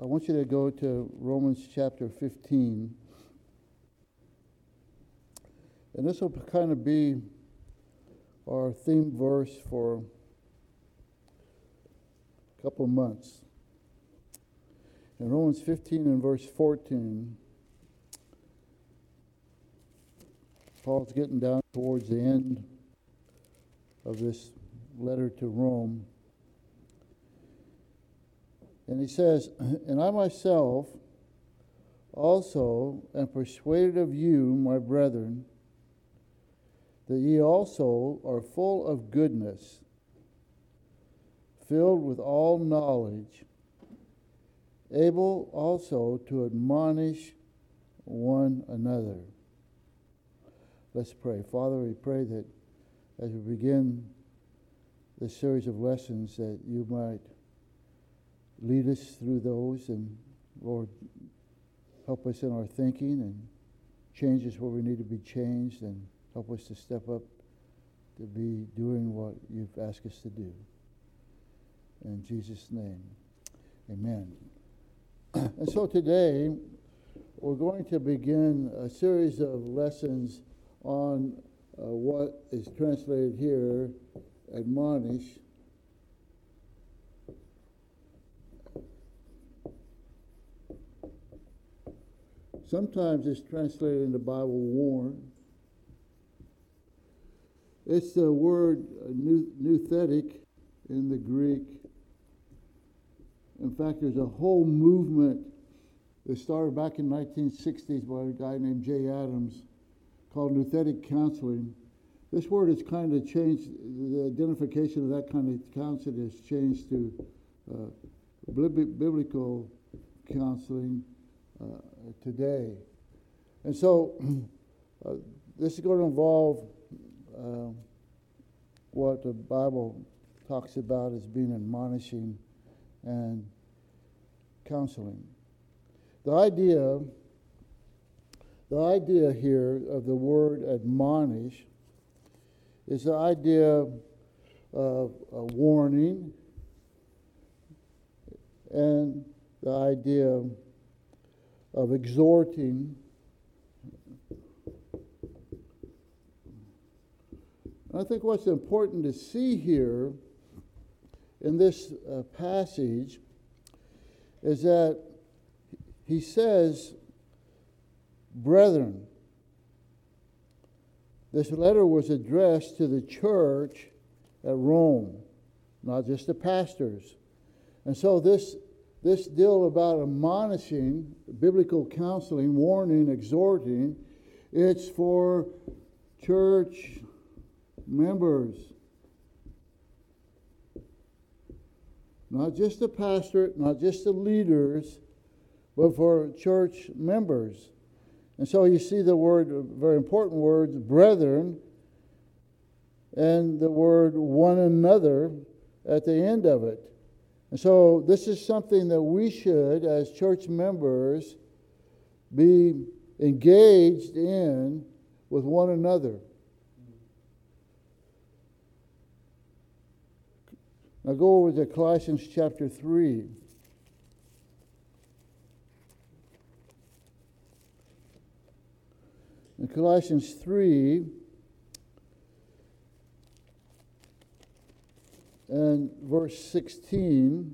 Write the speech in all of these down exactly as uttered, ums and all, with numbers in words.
want you to go to Romans chapter fifteen. And this will kind of be our theme verse for a couple of months. In Romans fifteen and verse fourteen, Paul's getting down towards the end of this letter to Rome. And he says, "And I myself also am persuaded of you, my brethren, that ye also are full of goodness, filled with all knowledge, able also to admonish one another." Let's pray. Father, we pray that as we begin this series of lessons, that you might lead us through those, and Lord, help us in our thinking and change us where we need to be changed, and help us to step up to be doing what you've asked us to do. In Jesus' name, amen. And so today, we're going to begin a series of lessons on uh, what is translated here, admonish. Sometimes it's translated in the Bible, warn. It's the word nouthetic in the Greek. In fact, there's a whole movement that started back in the nineteen sixties by a guy named Jay Adams called nouthetic counseling. This word has kind of changed, the identification of that kind of counseling has changed to uh, biblical counseling uh, today. And so uh, this is going to involve uh, what the Bible talks about as being admonishing and counseling. The idea, the idea here of the word admonish is the idea of a warning and the idea of exhorting. I think what's important to see here in this uh, passage is that he says, brethren. This letter was addressed to the church at Rome, not just the pastors. And so this, this deal about admonishing, biblical counseling, warning, exhorting, it's for church members. Not just the pastor, not just the leaders, but for church members. And so you see the word, very important words, brethren, and the word one another at the end of it. And so this is something that we should, as church members, be engaged in with one another. Now go over to Colossians chapter three. In Colossians three and verse sixteen,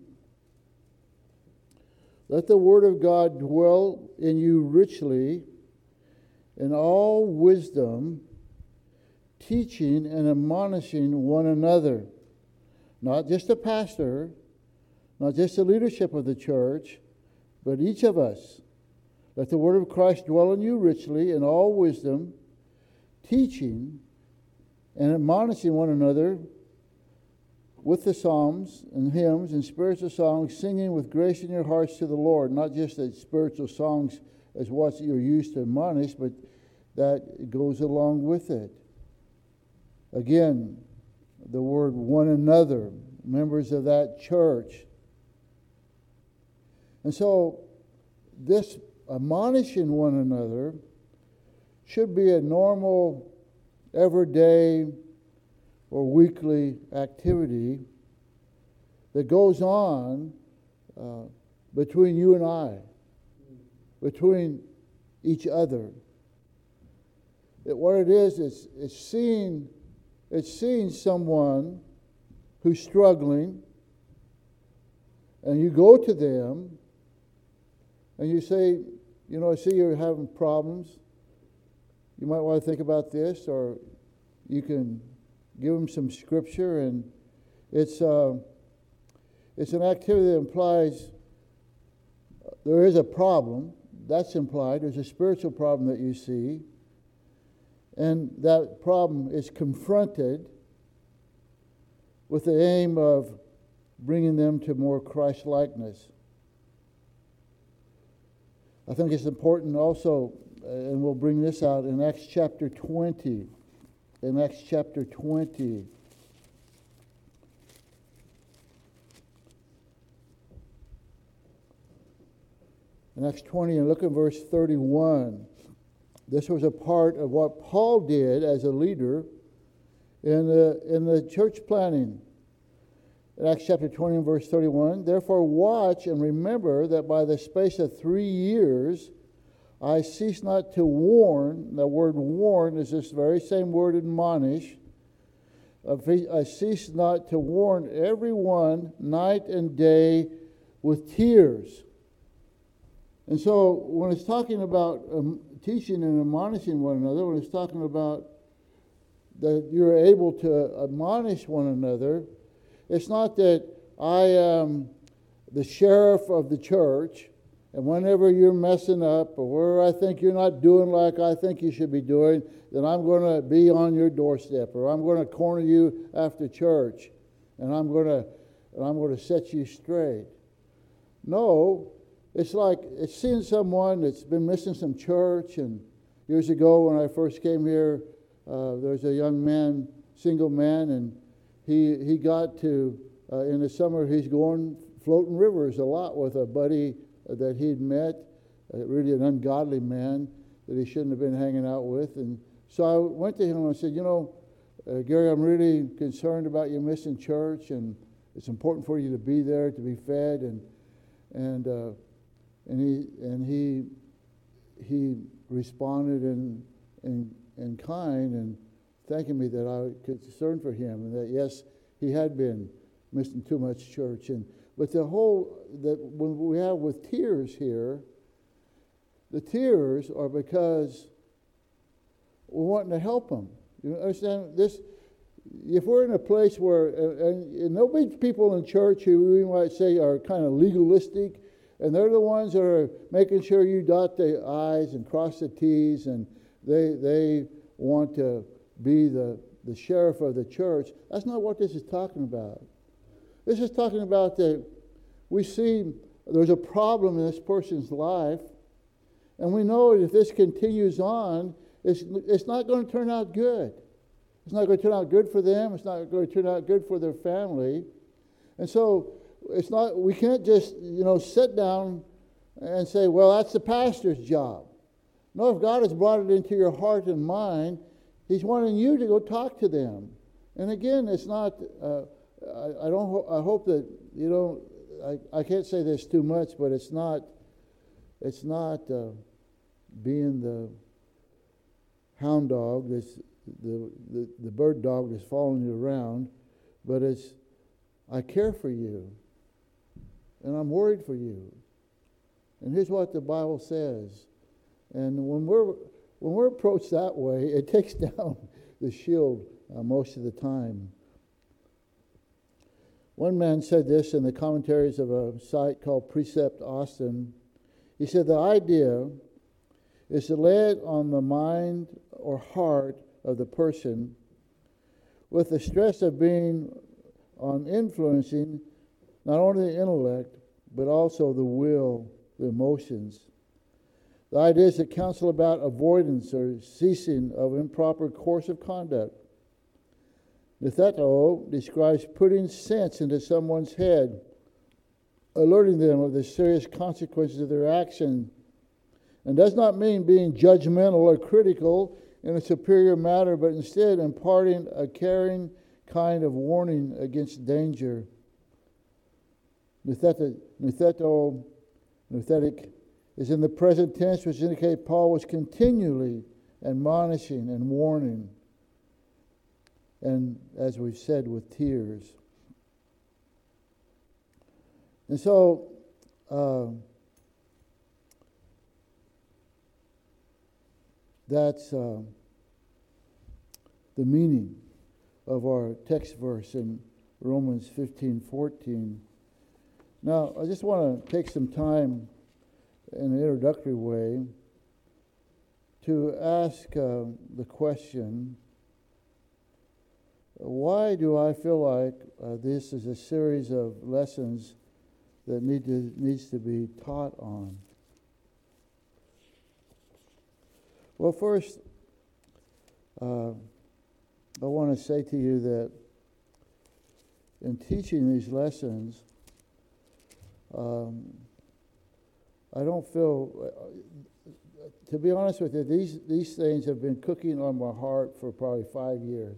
let the word of God dwell in you richly in all wisdom, teaching and admonishing one another. Not just the pastor, not just the leadership of the church, but each of us. Let the word of Christ dwell in you richly in all wisdom, teaching and admonishing one another with the psalms and hymns and spiritual songs, singing with grace in your hearts to the Lord. Not just that spiritual songs as what you're used to admonish, but that goes along with it. Again, the word one another, members of that church. And so this admonishing one another should be a normal, everyday, or weekly activity that goes on uh, between you and I, between each other. It, what it is, is it's seeing, it's seeing someone who's struggling, and you go to them, and you say, you know, I see you're having problems. You might want to think about this, or you can give them some scripture, and it's uh, it's an activity that implies there is a problem. That's implied. There's a spiritual problem that you see, and that problem is confronted with the aim of bringing them to more Christ-likeness. I think it's important also, and we'll bring this out in Acts chapter twenty. In Acts chapter twenty. In Acts twenty, and look at verse thirty-one. This was a part of what Paul did as a leader in the, in the church planting. In Acts chapter twenty and verse thirty-one, therefore watch and remember that by the space of three years I cease not to warn. The word warn is this very same word admonish. I cease not to warn everyone night and day with tears. And so when it's talking about um, teaching and admonishing one another, when it's talking about that you're able to admonish one another, it's not that I am the sheriff of the church, and whenever you're messing up or where I think you're not doing like I think you should be doing, then I'm going to be on your doorstep, or I'm going to corner you after church, and I'm going to and I'm going to set you straight. No, it's like it's seeing someone that's been missing some church. And years ago when I first came here, uh, there was a young man, single man, and he he got to uh, in the summer he's going floating rivers a lot with a buddy that he'd met, uh, really an ungodly man that he shouldn't have been hanging out with. And so I went to him and I said, you know, uh, Gary, I'm really concerned about you missing church, and it's important for you to be there, to be fed. And and uh, and he and he he responded in in in kind and thanking me that I was concerned for him, and that yes, he had been missing too much church. And but the whole that when we have with tears here, the tears are because we're wanting to help them. You understand this? If we're in a place where, and, and there'll be people in church who we might say are kind of legalistic, and they're the ones that are making sure you dot the I's and cross the T's, and they they want to be the, the sheriff of the church. That's not what this is talking about. This is talking about that we see there's a problem in this person's life, and we know that if this continues on, it's, it's not going to turn out good. It's not going to turn out good for them. It's not going to turn out good for their family. And so it's not, we can't just, you know, sit down and say, well, that's the pastor's job. No, if God has brought it into your heart and mind, He's wanting you to go talk to them. And again, it's not, uh, I, I don't. Ho- I hope that you don't. I, I can't say this too much, but it's not. It's not uh, being the hound dog, that's the, the the bird dog that's following you around, but it's I care for you, and I'm worried for you. And here's what the Bible says. And when we're when we're approached that way, it takes down the shield uh, most of the time. One man said this in the commentaries of a site called Precept Austin. He said, the idea is to lay it on the mind or heart of the person with the stress of being on influencing not only the intellect, but also the will, the emotions. The idea is to counsel about avoidance or ceasing of improper course of conduct. Nutheto describes putting sense into someone's head, alerting them of the serious consequences of their action, and does not mean being judgmental or critical in a superior matter, but instead imparting a caring kind of warning against danger. Nutheto, Nutheto Nouthetic is in the present tense, which indicates Paul was continually admonishing and warning. And as we've said, with tears. And so, uh, that's uh, the meaning of our text verse in Romans fifteen fourteen. Now, I just want to take some time in an introductory way to ask uh, the question, why do I feel like uh, this is a series of lessons that need to, needs to be taught on? Well, first, uh, I want to say to you that in teaching these lessons, um, I don't feel, uh, to be honest with you, these, these things have been cooking on my heart for probably five years.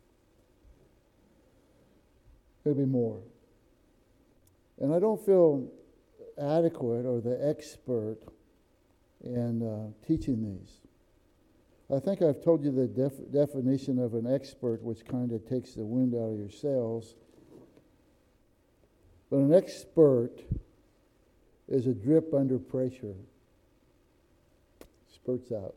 Maybe more. And I don't feel adequate or the expert in uh, teaching these. I think I've told you the def- definition of an expert, which kind of takes the wind out of your sails. But an expert is a drip under pressure. Spurts out.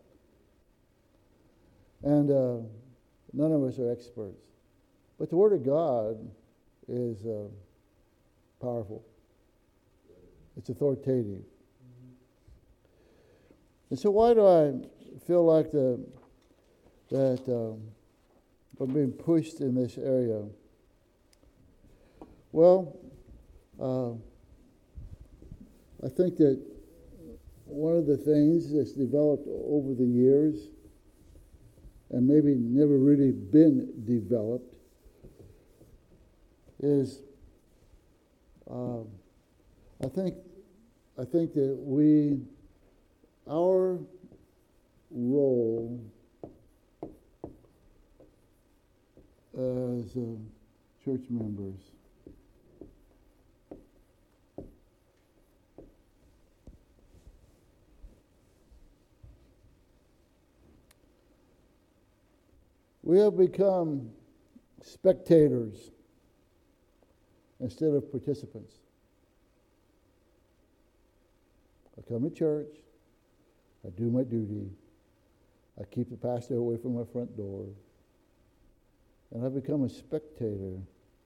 And uh, none of us are experts. But the Word of God is uh, powerful. It's authoritative. Mm-hmm. And so why do I feel like the that um, I'm being pushed in this area? Well, uh, I think that one of the things that's developed over the years, and maybe never really been developed, is uh, I think I think that we our role as uh, church members we have become spectators instead of participants. I come to church, I do my duty, I keep the pastor away from my front door, and I become a spectator.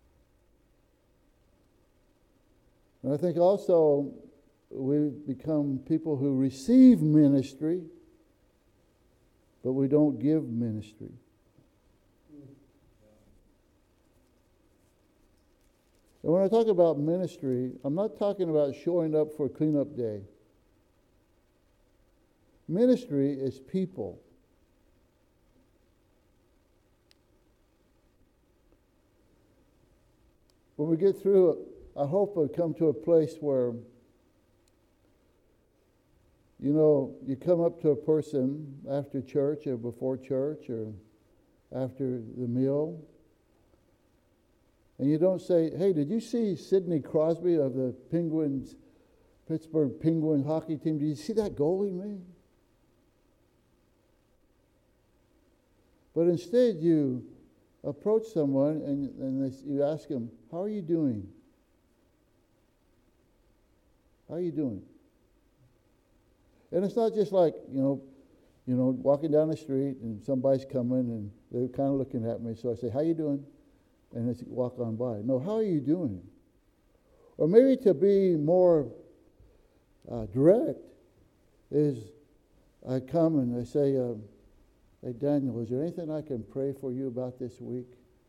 And I think also we become people who receive ministry, but we don't give ministry. And when I talk about ministry, I'm not talking about showing up for cleanup day. Ministry is people. When we get through it, I hope we come to a place where, you know, you come up to a person after church or before church or after the meal, and you don't say, hey, did you see Sidney Crosby of the Penguins, Pittsburgh Penguin hockey team? Did you see that goal he made? But instead you approach someone and, and they, you ask them, how are you doing? How are you doing? And it's not just like, you know, you know, walking down the street and somebody's coming and they're kind of looking at me. So I say, how you doing? And they walk on by. No, how are you doing? Or maybe to be more uh, direct is I come and I say, uh, hey, Daniel, is there anything I can pray for you about this week?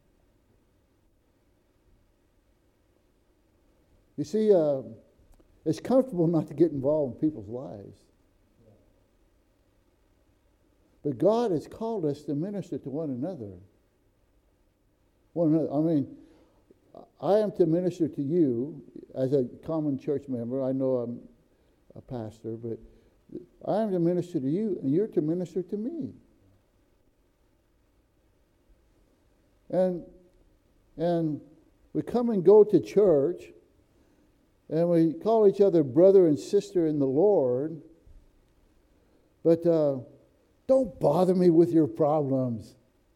You see, uh, it's comfortable not to get involved in people's lives. But God has called us to minister to one another. One another. I mean, I am to minister to you as a common church member. I know I'm a pastor, but I am to minister to you, and you're to minister to me. And and we come and go to church, And we call each other brother and sister in the Lord. But uh, don't bother me with your problems.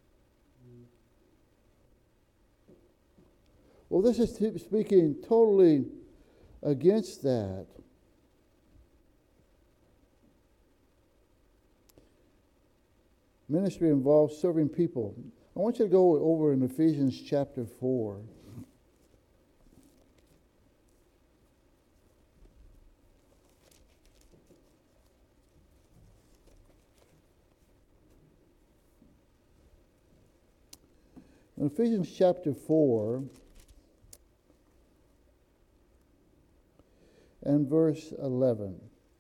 Well, this is t- speaking totally against that. Ministry involves serving people. I want you to go over in Ephesians chapter four. In Ephesians chapter four and verse eleven.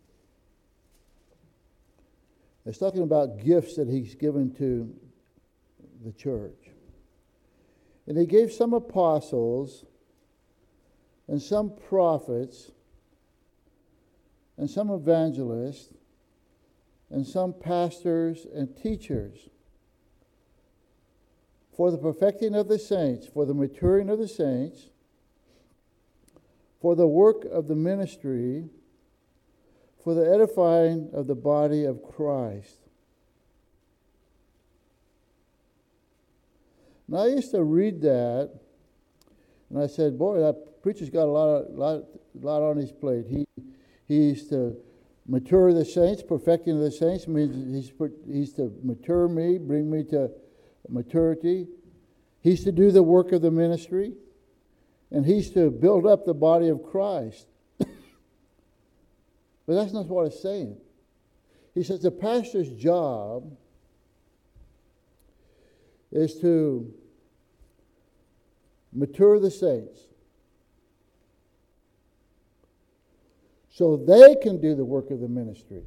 It's talking about gifts that he's given to the church. And he gave some apostles and some prophets and some evangelists and some pastors and teachers for the perfecting of the saints, for the maturing of the saints, for the work of the ministry, for the edifying of the body of Christ. Now, I used to read that, and I said, boy, that preacher's got a lot, of, lot, lot on his plate. He, he's to mature the saints. Perfecting the saints means he's, he's to mature me, bring me to maturity. He's to do the work of the ministry, and he's to build up the body of Christ. But that's not what it's saying. He says the pastor's job is to mature the saints so they can do the work of the ministry.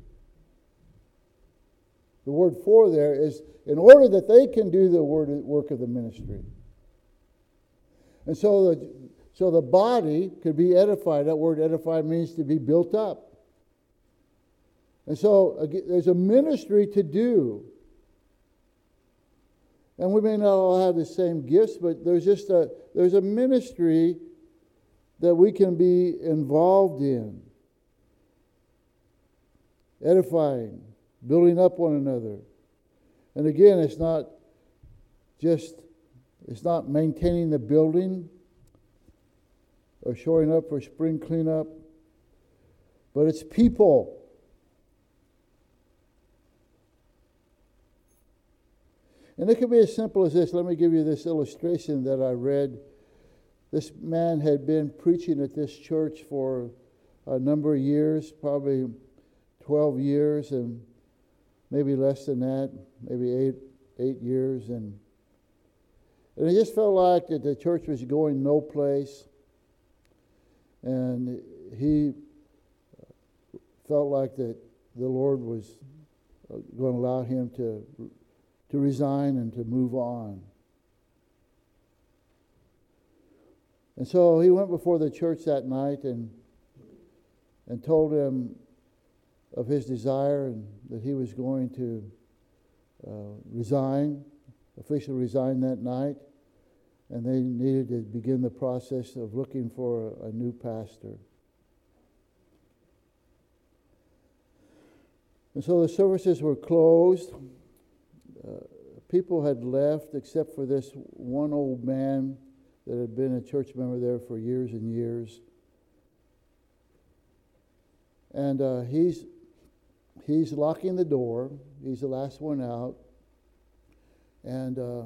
The word for there is in order that they can do the work of the ministry. And so the, so the body could be edified. That word edified means to be built up. And so again, there's a ministry to do. And we may not all have the same gifts, but there's just a there's a ministry that we can be involved in. Edifying, building up one another. And again, it's not just, it's not maintaining the building or showing up for spring cleanup, but it's people. And it could be as simple as this. Let me give you this illustration that I read. This man had been preaching at this church for a number of years, probably twelve years, and maybe less than that, maybe eight eight years. And, and it just felt like that the church was going no place. And he felt like that the Lord was going to allow him to to resign and to move on. And so he went before the church that night and and told them of his desire and that he was going to uh, resign, officially resign that night, and they needed to begin the process of looking for a, a new pastor. And so the services were closed. Uh, people had left except for this one old man that had been a church member there for years and years. And uh, he's he's locking the door. He's the last one out. And uh,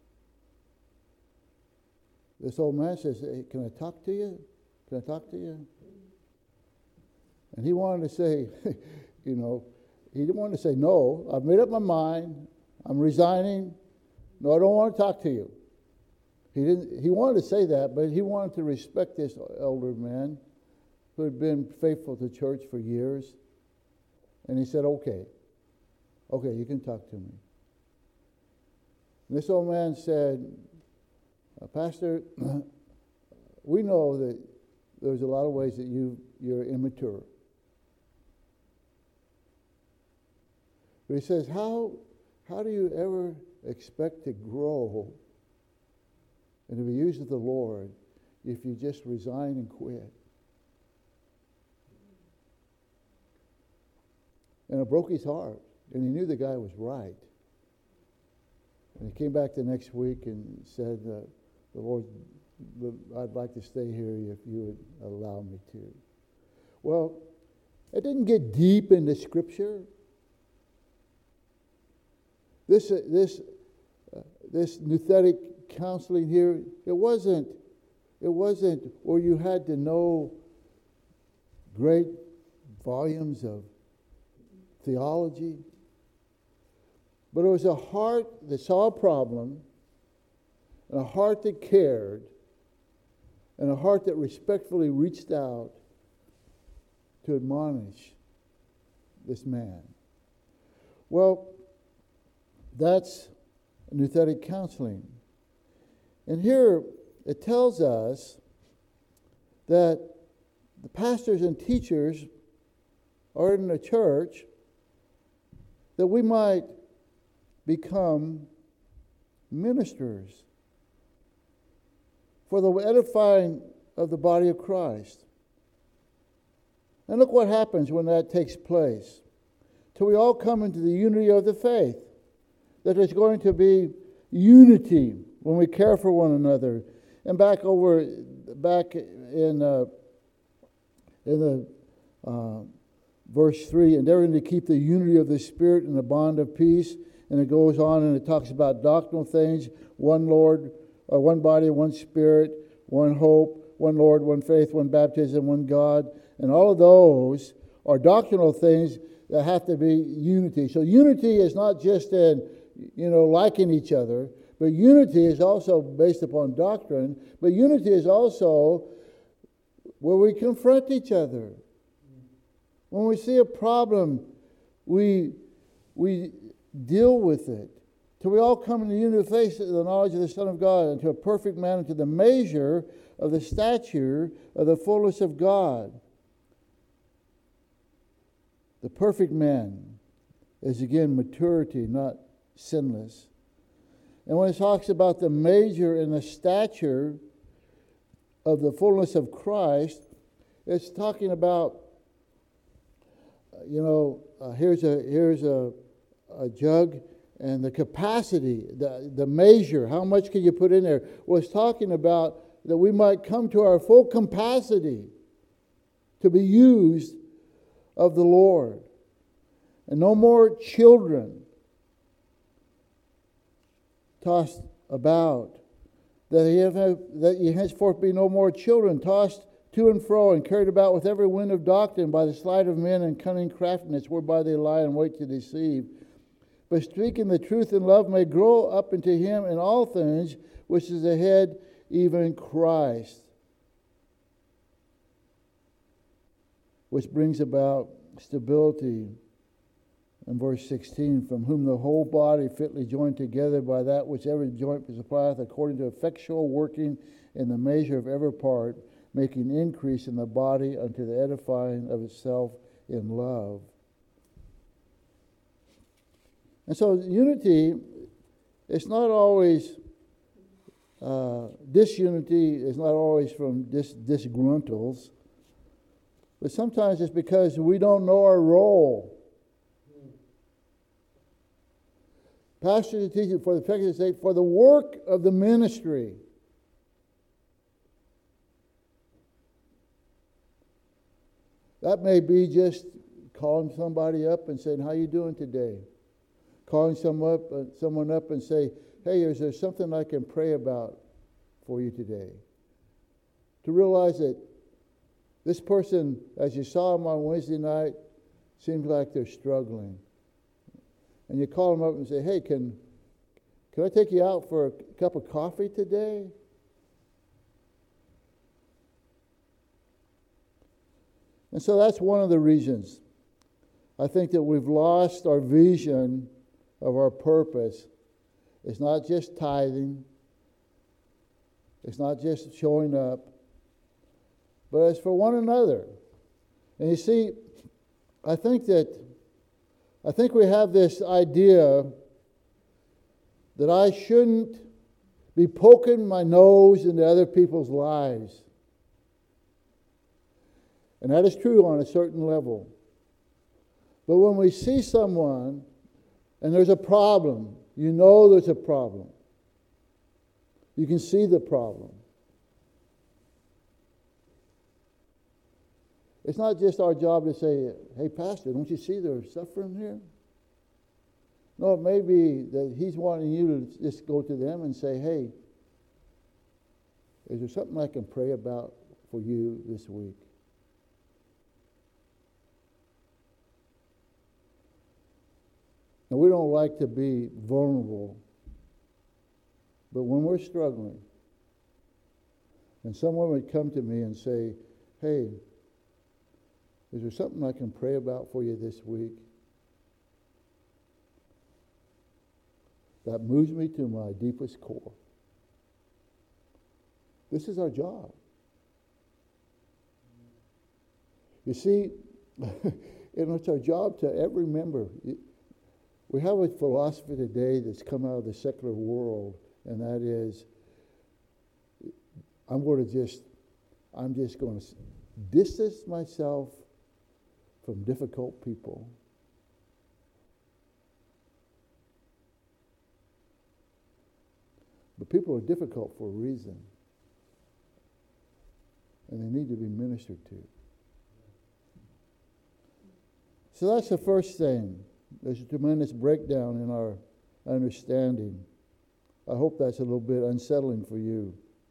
this old man says, hey, can I talk to you? Can I talk to you? And he wanted to say, you know, he didn't want to say, no, I've made up my mind. I'm resigning. No, I don't want to talk to you. He didn't. He wanted to say that, but he wanted to respect this elder man who had been faithful to church for years. And he said, okay, okay, you can talk to me. And this old man said, Pastor, we know that there's a lot of ways that you, you're immature. But he says, how, how do you ever expect to grow and to be used of the Lord if you just resign and quit? And it broke his heart. And he knew the guy was right. And he came back the next week and said, uh, the Lord, I'd like to stay here if you would allow me to. Well, it didn't get deep into Scripture. This, uh, this, uh, this nouthetic counseling here, it wasn't, it wasn't where you had to know great volumes of theology. But it was a heart that saw a problem, and a heart that cared, and a heart that respectfully reached out to admonish this man. Well, that's nouthetic counseling. And here it tells us that the pastors and teachers are in the church that we might become ministers for the edifying of the body of Christ. And look what happens when that takes place. Till we all come into the unity of the faith. That there's going to be unity when we care for one another. And back over, back in uh, in the uh, verse three, endeavoring to keep the unity of the Spirit in the bond of peace. And it goes on and it talks about doctrinal things: one Lord, uh, one body, one Spirit, one hope, one Lord, one faith, one baptism, one God. And all of those are doctrinal things that have to be unity. So unity is not just in, you know, liking each other, but unity is also based upon doctrine. But unity is also where we confront each other. When we see a problem, we we deal with it. Till we all come in the unity of faith, to the knowledge of the Son of God, and to a perfect man, and to the measure of the stature of the fullness of God. The perfect man is again maturity, not sinless. And when it talks about the measure and the stature of the fullness of Christ, it's talking about, you know, uh, here's a here's a, a jug, and the capacity, the, the measure, how much can you put in there? Well, it's talking about that we might come to our full capacity to be used of the Lord. And no more children tossed about, that ye, have, that ye henceforth be no more children tossed to and fro and carried about with every wind of doctrine by the sleight of men and cunning craftiness whereby they lie in wait to deceive. But speaking the truth in love may grow up into him in all things, which is the head, even Christ. Which brings about stability. In verse sixteen, from whom the whole body fitly joined together by that which every joint supplieth, according to effectual working in the measure of every part, making increase in the body unto the edifying of itself in love. And so unity, it's not always, uh, disunity is not always from dis- disgruntles, but sometimes it's because we don't know our role. Pastors and teachers, for the effective sake, for the work of the ministry. That may be just calling somebody up and saying, how you doing today? Calling someone up, uh, someone up and say, hey, is there something I can pray about for you today? To realize that this person, as you saw them on Wednesday night, seems like they're struggling. And you call them up and say, hey, can, can I take you out for a cup of coffee today? And so that's one of the reasons. I think that we've lost our vision of our purpose. It's not just tithing. It's not just showing up. But it's for one another. And you see, I think that I think we have this idea that I shouldn't be poking my nose into other people's lives. And that is true on a certain level. But when we see someone and there's a problem, you know there's a problem. You can see the problem. It's not just our job to say, hey, Pastor, don't you see there's suffering here? No, it may be that he's wanting you to just go to them and say, hey, is there something I can pray about for you this week? And we don't like to be vulnerable, but when we're struggling, and someone would come to me and say, hey, is there something I can pray about for you this week? That moves me to my deepest core. This is our job. You see, and it's our job to every member. We have a philosophy today that's come out of the secular world, and that is, I'm going to just, I'm just going to distance myself from difficult people. But people are difficult for a reason, and they need to be ministered to. So that's the first thing. There's a tremendous breakdown in our understanding. I hope that's a little bit unsettling for you.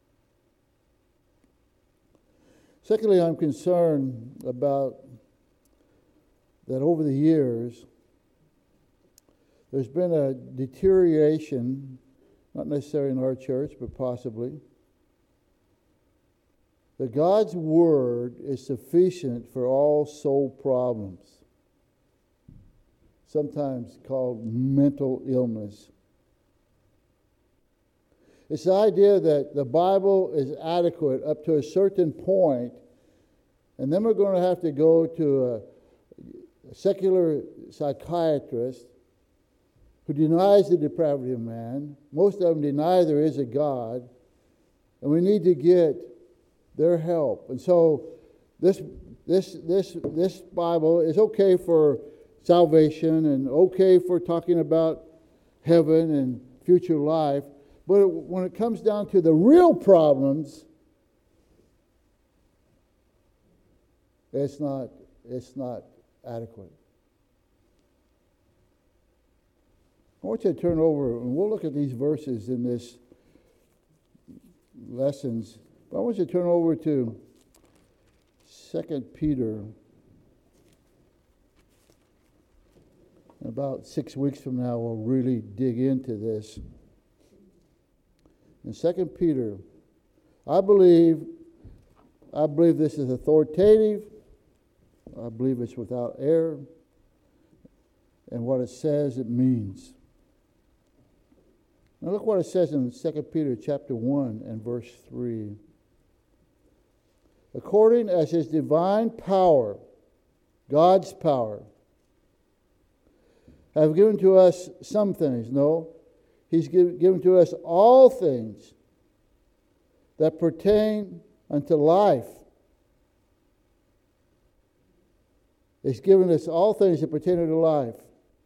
Secondly, I'm concerned about that over the years, there's been a deterioration, not necessarily in our church, but possibly, that God's Word is sufficient for all soul problems, sometimes called mental illness. It's the idea that the Bible is adequate up to a certain point, and then we're going to have to go to a A secular psychiatrist who denies the depravity of man. Most of them deny there is a God, and we need to get their help. And so this this this this Bible is okay for salvation and okay for talking about heaven and future life, but when it comes down to the real problems, it's not it's not adequate. I want you to turn over, and we'll look at these verses in this lessons, but I want you to turn over to Second Peter. About six weeks from now, we'll really dig into this. In Second Peter, I believe, I believe this is authoritative. I believe it's without error, and what it says, it means. Now look what it says in Second Peter chapter one and verse three. According as his divine power, God's power, have given to us some things. No, he's give, given to us all things that pertain unto life. He's given us all things that pertain to life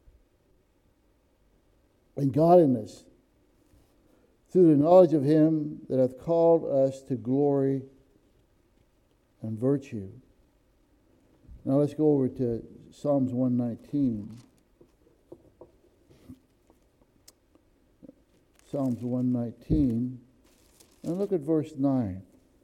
and godliness through the knowledge of him that hath called us to glory and virtue. Now let's go over to Psalms one nineteen. Psalms one nineteen, and look at verse nine.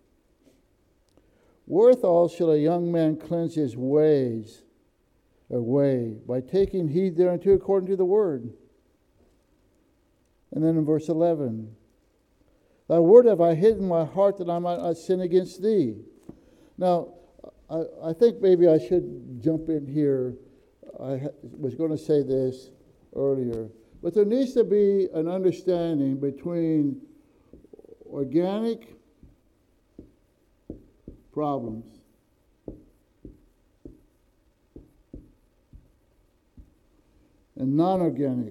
Wherewithal shall a young man cleanse his ways, or way, by taking heed thereunto according to the word. And then in verse eleven, thy word have I hid in my heart that I might not sin against thee. Now, I, I think maybe I should jump in here. I ha- was going to say this earlier. But there needs to be an understanding between organic problems and non-organic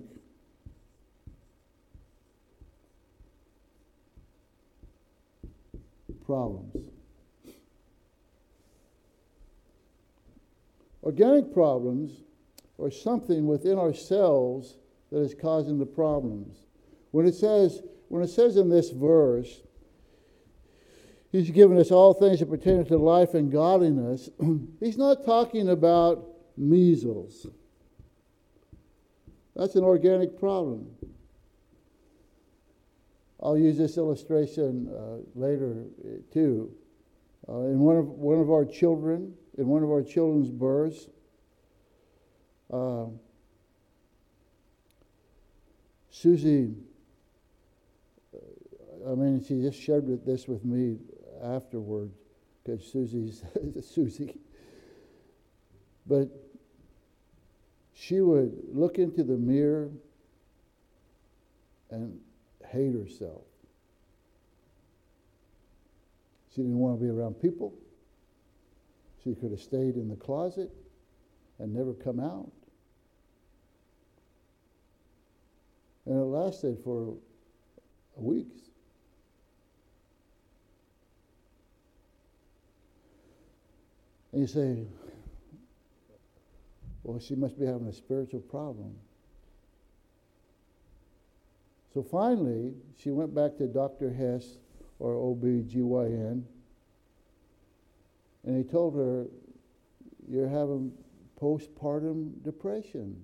problems. Organic problems or something within ourselves that is causing the problems. When it says, when it says in this verse, He's given us all things that pertain to life and godliness, He's not talking about measles. That's an organic problem. I'll use this illustration uh, later uh, too. Uh, in one of one of our children, in one of our children's births, uh, Susie, I mean, she just shared with this with me afterward, because Susie's Susie. But she would look into the mirror and hate herself. She didn't want to be around people. She could have stayed in the closet and never come out. And it lasted for weeks. And you say, well, she must be having a spiritual problem. So finally, she went back to Doctor Hess, or O B G Y N, and he told her, you're having postpartum depression.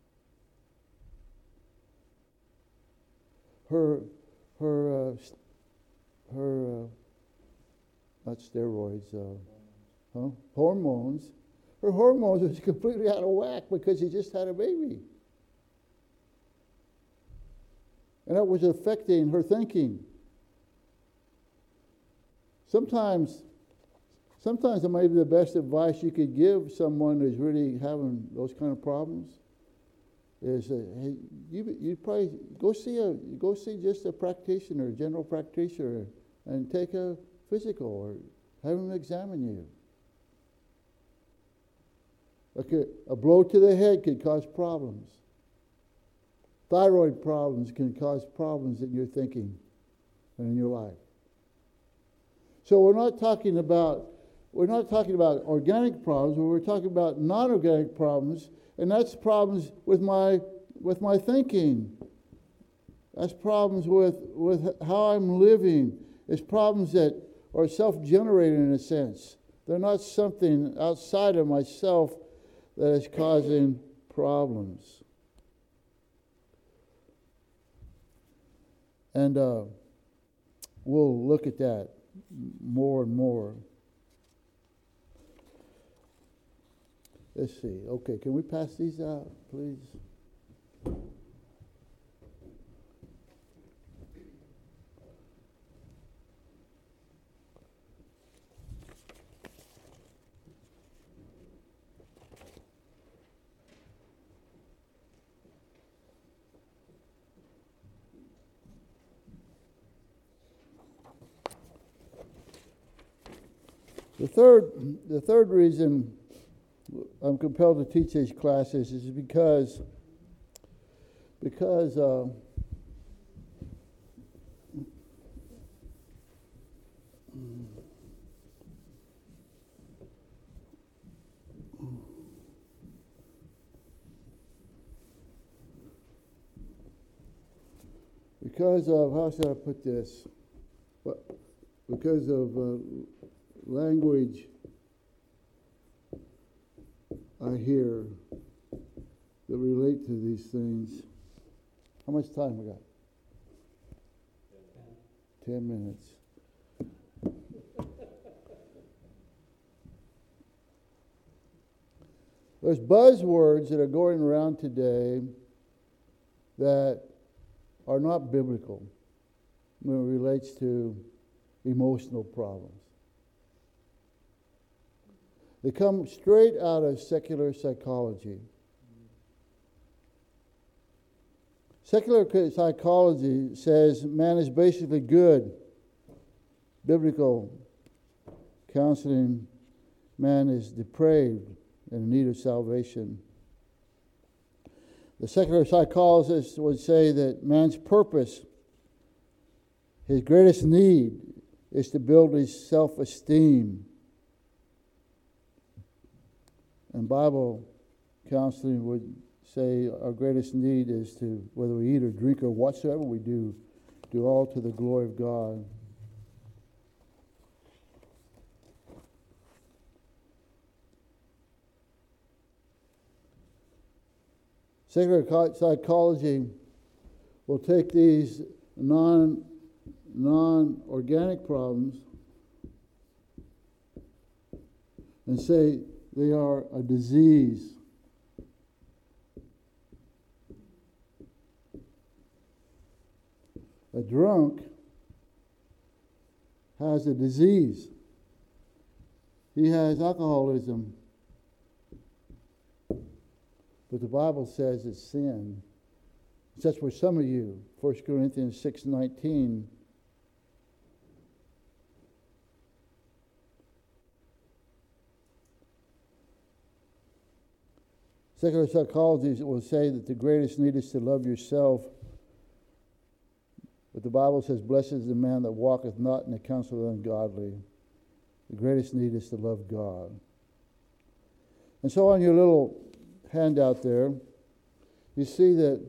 Her, her, uh, her, uh, not steroids, uh, huh? hormones. Her hormones was completely out of whack because she just had a baby. And that was affecting her thinking. Sometimes, sometimes it might be the best advice you could give someone who's really having those kind of problems is, uh, hey, you you probably go see a go see just a practitioner, a general practitioner, and take a physical or have them examine you. Okay, a blow to the head could cause problems. Thyroid problems can cause problems in your thinking and in your life. So we're not talking about we're not talking about organic problems, but we're talking about non-organic problems, and that's problems with my with my thinking. That's problems with, with how I'm living. It's problems that are self-generated in a sense. They're not something outside of myself that is causing problems. And uh, we'll look at that more and more. Let's see. Okay, can we pass these out, please? The third, the third reason I'm compelled to teach these classes is because, because uh, because of, how should I put this? Because of uh, language I hear that relate to these things. How much time we got? Ten, Ten minutes. There's buzzwords that are going around today that are not biblical when it relates to emotional problems. They come straight out of secular psychology. Secular psychology says man is basically good. Biblical counseling, man is depraved and in need of salvation. The secular psychologists would say that man's purpose, his greatest need, is to build his self-esteem. And Bible counseling would say our greatest need is to, whether we eat or drink or whatsoever we do, do all to the glory of God. Secular psychology will take these non, non-organic problems and say they are a disease. A drunk has a disease. He has alcoholism. But the Bible says it's sin. That's for some of you. First Corinthians six nineteen. Secular psychology will say that the greatest need is to love yourself. But the Bible says, blessed is the man that walketh not in the counsel of the ungodly. The greatest need is to love God. And so on your little handout there, you see that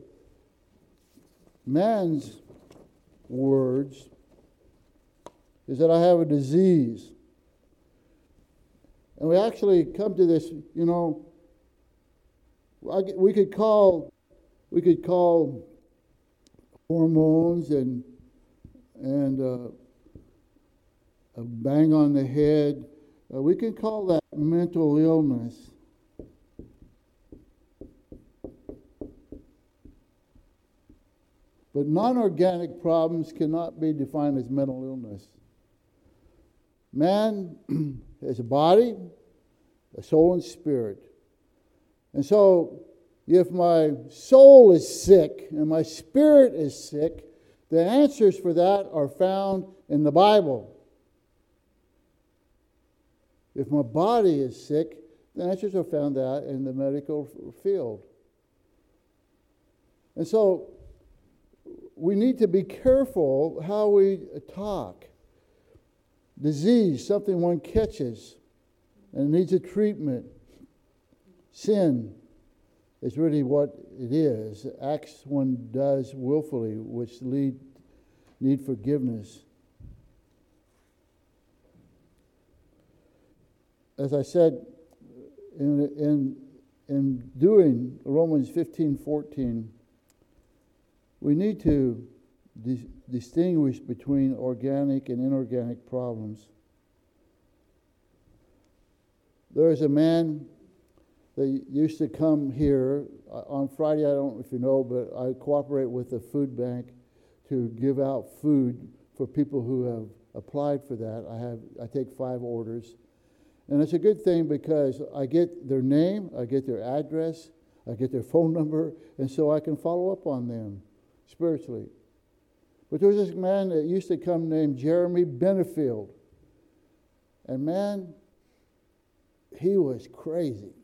man's words is that I have a disease. And we actually come to this, you know, we could call, we could call hormones and and uh, a bang on the head. Uh, we can call that mental illness. But non-organic problems cannot be defined as mental illness. Man has a body, a soul, and spirit. And so, if my soul is sick and my spirit is sick, the answers for that are found in the Bible. If my body is sick, the answers are found that in the medical field. And so, we need to be careful how we talk. Disease, something one catches and needs a treatment. Sin is really what it is. Acts one does willfully, which lead need forgiveness. As I said, in in in doing Romans fifteen fourteen, we need to dis- distinguish between organic and inorganic problems. There is a man that used to come here on Friday. I don't know if you know, but I cooperate with the food bank to give out food for people who have applied for that. I have I take five orders, and it's a good thing because I get their name, I get their address, I get their phone number, and so I can follow up on them spiritually. But there was this man that used to come named Jeremy Benefield, and man, he was crazy.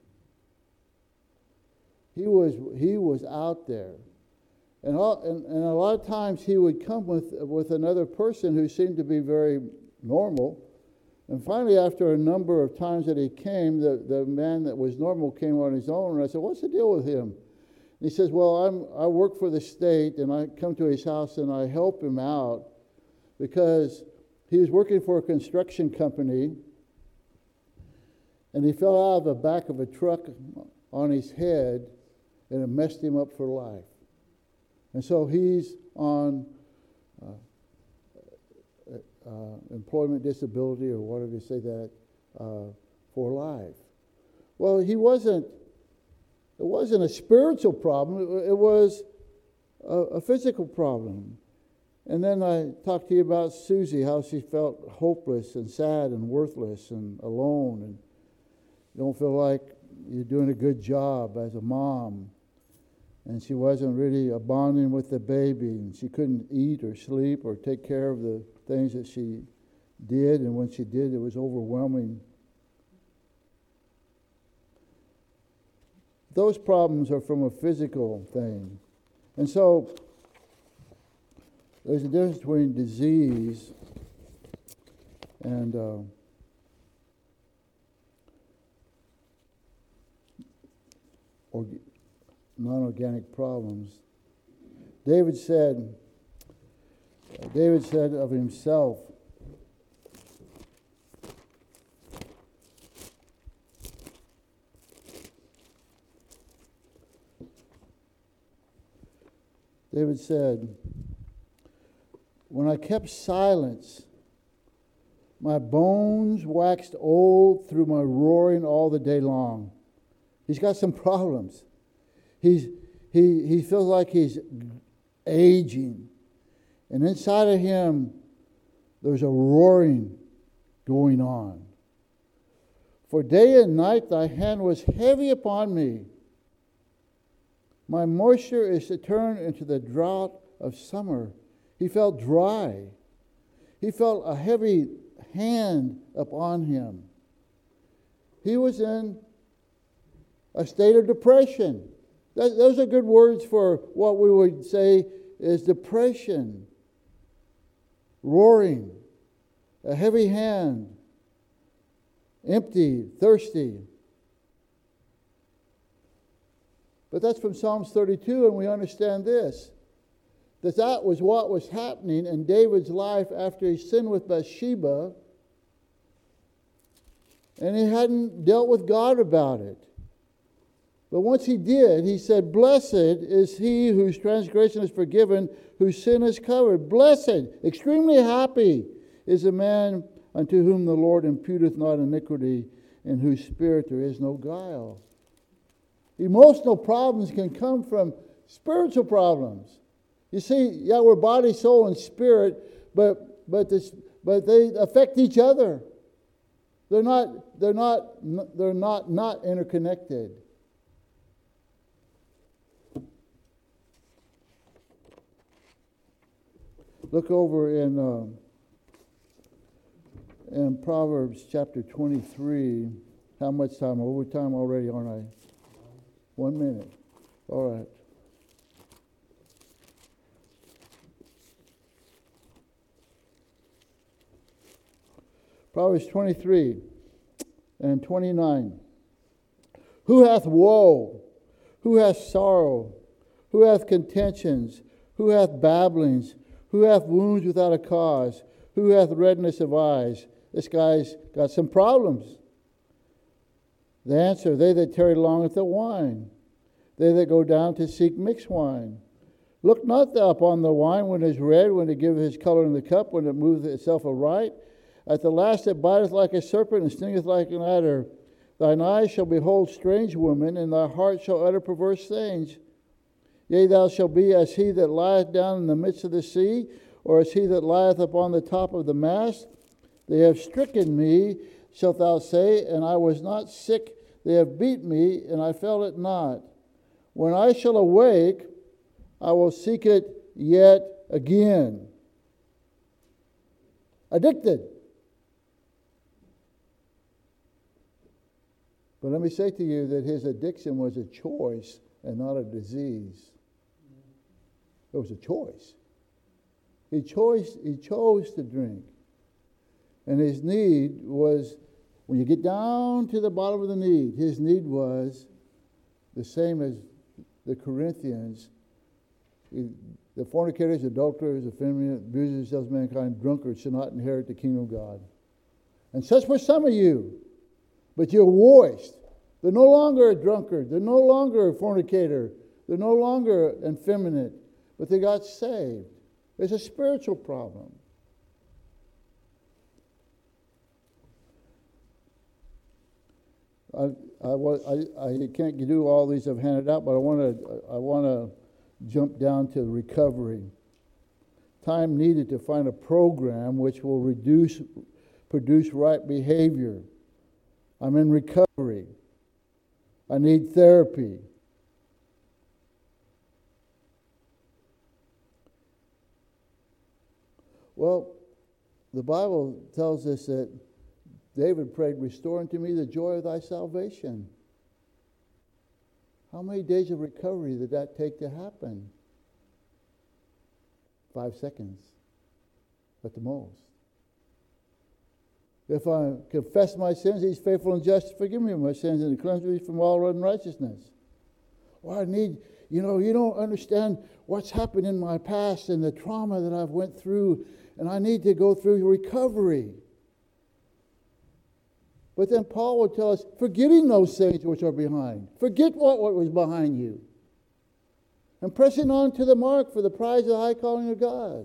He was he was out there, and, all, and and a lot of times he would come with with another person who seemed to be very normal, and finally, after a number of times that he came, the, the man that was normal came on his own, and I said, "What's the deal with him?" And he says, "Well, I'm I work for the state, and I come to his house and I help him out because he was working for a construction company, and he fell out of the back of a truck on his head." And it messed him up for life. And so he's on uh, uh, employment disability, or whatever you say that, uh, for life. Well, he wasn't, it wasn't a spiritual problem, it, it was a, a physical problem. And then I talked to you about Susie, how she felt hopeless and sad and worthless and alone, and you don't feel like you're doing a good job as a mom. And she wasn't really bonding with the baby, and she couldn't eat or sleep or take care of the things that she did, and when she did, it was overwhelming. Those problems are from a physical thing. And so there's a difference between disease and uh, or non-organic problems. David said, David said of himself, David said, when I kept silence, my bones waxed old through my roaring all the day long. He's got some problems. He's, he, he feels like he's aging. And inside of him, there's a roaring going on. For day and night thy hand was heavy upon me. My moisture is to turn into the drought of summer. He felt dry. He felt a heavy hand upon him. He was in a state of depression. That, those are good words for what we would say is depression. Roaring. A heavy hand. Empty, thirsty. But that's from Psalms thirty-two, and we understand this. That that was what was happening in David's life after he sinned with Bathsheba. And he hadn't dealt with God about it. But once he did, he said, blessed is he whose transgression is forgiven, whose sin is covered. Blessed, extremely happy is the man unto whom the Lord imputeth not iniquity, in whose spirit there is no guile. Emotional problems can come from spiritual problems. You see, yeah, we're body, soul, and spirit, but but this, but they affect each other. They're not they're not they're not not interconnected. Look over in uh, in Proverbs chapter twenty-three. How much time? Over time already, aren't I? One minute. All right. Proverbs twenty-three and twenty-nine. Who hath woe? Who hath sorrow? Who hath contentions? Who hath babblings? Who hath wounds without a cause? Who hath redness of eyes? This guy's got some problems. The answer, they that tarry long at the wine, they that go down to seek mixed wine. Look not thou upon the wine when it is red, when it giveth his color in the cup, when it moveth itself aright. At the last it biteth like a serpent, and stingeth like an adder. Thine eyes shall behold strange women, and thy heart shall utter perverse things. Yea, thou shalt be as he that lieth down in the midst of the sea, or as he that lieth upon the top of the mast. They have stricken me, shalt thou say, and I was not sick. They have beat me, and I felt it not. When I shall awake, I will seek it yet again. Addicted. But let me say to you that his addiction was a choice and not a disease. It was a choice. He chose, he chose to drink. And his need was, when you get down to the bottom of the need, his need was the same as the Corinthians. The fornicators, adulterers, effeminate, abusers, self mankind, drunkards shall not inherit the kingdom of God. And such were some of you. But you're washed. They're no longer a drunkard. They're no longer a fornicator. They're no longer effeminate. But they got saved. There's a spiritual problem. I, I, I, I can't do all these I've handed out, but I want to I want to jump down to recovery. Time needed to find a program which will reduce, produce right behavior. I'm in recovery. I need therapy. Well, the Bible tells us that David prayed, restore unto me the joy of thy salvation. How many days of recovery did that take to happen? Five seconds at the most. If I confess my sins, he's faithful and just to forgive me my sins and to cleanse me from all unrighteousness. Or I need, you know, you don't understand what's happened in my past and the trauma that I've went through, and I need to go through recovery. But then Paul would tell us, forgetting those things which are behind. Forget what, what was behind you. And pressing on to the mark for the prize of the high calling of God.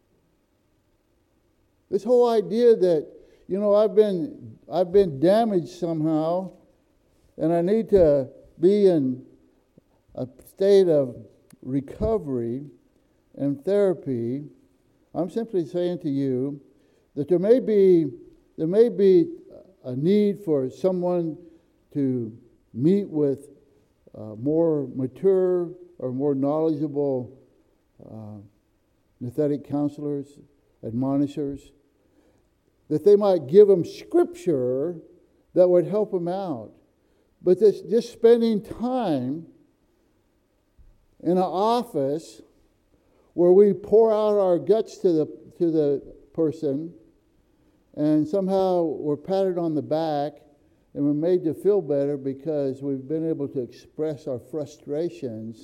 This whole idea that, you know, I've been I've been damaged somehow, and I need to be in a state of recovery and therapy. I'm simply saying to you that there may be there may be a need for someone to meet with uh, more mature or more knowledgeable uh, nouthetic counselors, admonishers, that they might give them scripture that would help them out. But this, just spending time in an office where we pour out our guts to the to the person, and somehow we're patted on the back and we're made to feel better because we've been able to express our frustrations.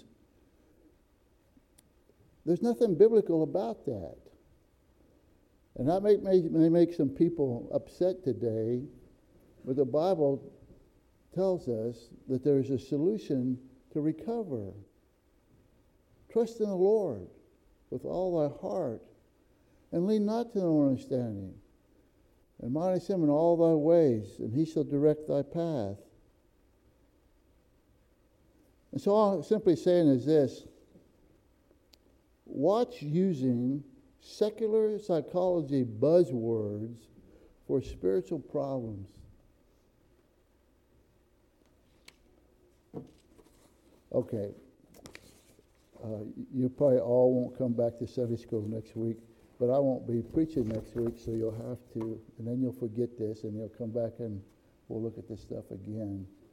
There's nothing biblical about that. And that may, may, may make some people upset today, but the Bible tells us that there's a solution to recover. Trust in the Lord with all thy heart, and lean not to thy own understanding. Admonish him in all thy ways, and he shall direct thy path. And so all I'm simply saying is this: watch using secular psychology buzzwords for spiritual problems. Okay. Uh, you probably all won't come back to Sunday school next week, but I won't be preaching next week, so you'll have to, and then you'll forget this, and you'll come back and we'll look at this stuff again.